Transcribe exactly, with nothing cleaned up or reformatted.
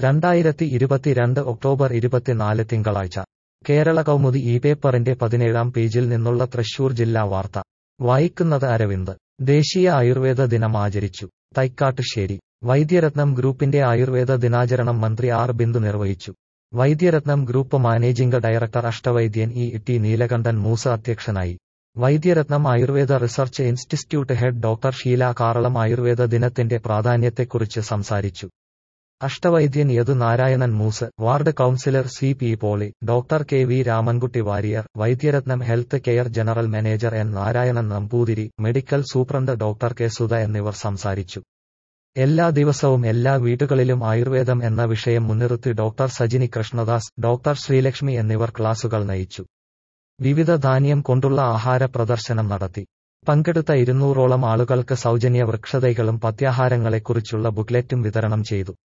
രണ്ടായിരത്തി ഇരുപത്തിരണ്ട് ഒക്ടോബർ ഇരുപത്തിനാല് തിങ്കളാഴ്ച കേരള കൗമുദി ഈ പേപ്പറിന്റെ പതിനേഴാം പേജിൽ നിന്നുള്ള തൃശൂർ ജില്ലാ വാർത്ത വായിക്കുന്നത് അരവിന്ദ്. ദേശീയ ആയുർവേദ ദിനം ആചരിച്ചു. തൈക്കാട്ടുശ്ശേരി. വൈദ്യരത്നം ഗ്രൂപ്പിന്റെ ആയുർവേദ ദിനാചരണം മന്ത്രി ആർ ബിന്ദു നിർവഹിച്ചു. വൈദ്യരത്നം ഗ്രൂപ്പ് മാനേജിംഗ് ഡയറക്ടർ അഷ്ടവൈദ്യൻ ഇ ടി നീലകണ്ഠൻ മൂസ അധ്യക്ഷനായി. Vaidyaratnam Ayurveda research institute head doctor Sheela Karalam Ayurveda ദിനത്തിന്റെ പ്രാധാന്യത്തെക്കുറിച്ച് സംസാരിച്ചു. അഷ്ടവൈദ്യൻ Yadu Narayanan Mooss, ward councillor C P Poly, doctor K V Ramankutty Warrier, Vaidyaratnam health care general manager N Narayanan Namboothiri, medical superintendent doctor K Sudha എന്നിവർ സംസാരിച്ചു. എല്ലാ ദിവസവും എല്ലാ വീടുകളിലും ആയുർവേദം എന്ന വിഷയം മുൻനിർത്തി ഡോക്ടർ സജിനി കൃഷ്ണദാസ്, ഡോക്ടർ ശ്രീലക്ഷ്മി എന്നിവർ ക്ലാസുകൾ നയിച്ചു. വിവിധ ധാന്യം കൊണ്ടുള്ള ആഹാര പ്രദർശനം നടത്തി. പങ്കെടുത്ത ഇരുന്നൂറോളം ആളുകൾക്ക് സൗജന്യ വൃക്ഷതൈകളും പഥ്യാഹാരങ്ങളെക്കുറിച്ചുള്ള ബുക്ക്ലെറ്റും വിതരണം ചെയ്തു.